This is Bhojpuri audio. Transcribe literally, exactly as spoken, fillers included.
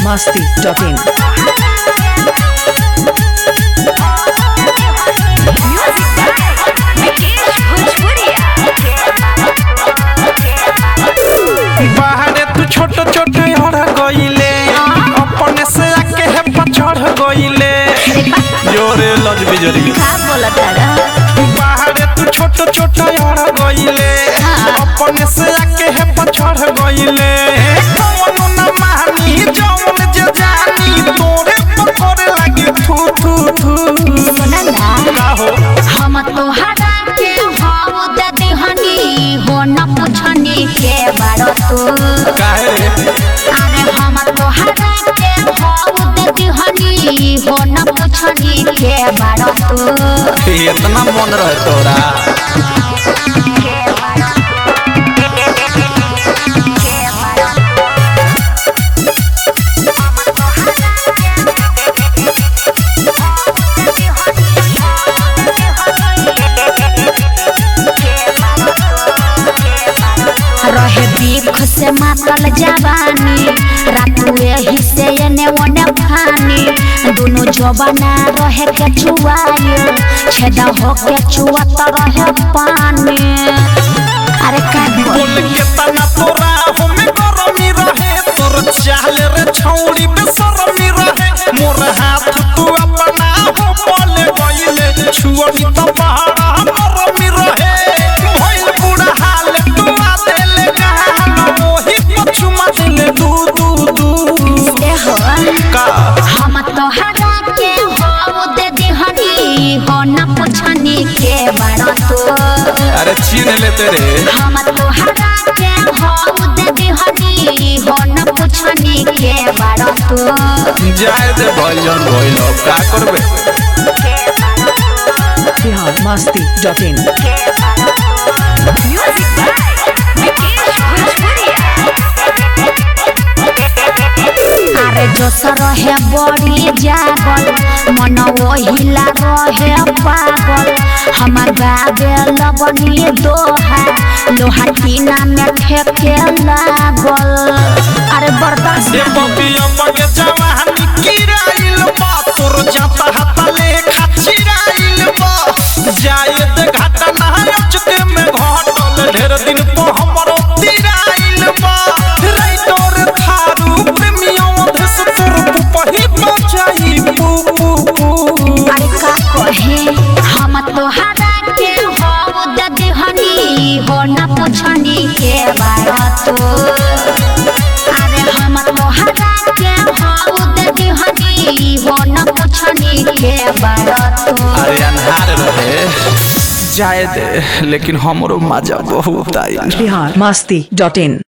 Masti dot in. बाहरे तू छोटे छोटे हर गईले अपने से आके है पछड़ गईले जोरे लज बिजरी का बोलत तारा बाहरे तू छोटे छोटे हर गईले अपने से आके है पछड़ गईले कौन न मानी जौन जे जानी तोरे पर करे लगी थू थू थू सुना ना का हो हम तो हरा के हाउ दे दिहनी हो न पूछनी के बारो तू काहे रे अरे हम तो हरा के हाउ दे दिहनी हो न पूछनी के बारो तू इतना मन रहे तोरा रहे बीख से मातल जवानी रातू एही से एने ओने फानी दोनों जवाना रहे के चुआयो छेदा हो के चुआत रहे पानी अरे का बोल के तना तोरा हमें गरमी रहे तोर चाल रे छौड़ी बेशरमी रहे मोर हाथ तू अपना हो बोले गइले छुअनी तो पहाड़ा मरमी रहे भइल पूरा हाल तू आ देले गाल मोहि पछुमा दिले दू दू दू से हो का हम तो हरा के हो दे दिहनी हो न पूछनी के बारो तू अरे छीन ले तेरे हम तो हरा के हो दे दिहनी हो न पूछनी के बारो तू जाए दे भइलन भइल का करबे बिहार मस्ती डॉट इन। अरे जोश रहे बड़ी जागल मन ओहिला रहे पागल हमार गावे लगनी दोहा लोहा टीना में ठेके लागल अरे बर्दाश्त ए बबिया बगे जवानी किराइल बा तोर जाता हाथ ले खचिराइल बा जाए दे घाटा ना चुके में घटल ढेर दिन पे हमरो तिराइल बा रे तोर थारू प्रेमियों धस तोर पुपही बचाई पू पू पू अरे का कहे हम तो हरा के हो दे दिहनी हो न पूछनी के बात तो अरे हम तो हरा के हो दे दिहनी हो न पूछनी के बात तो अरे अनहार रहे जाए दे लेकिन हमरो मजा बहुत आई बिहार मस्ती डॉट इन।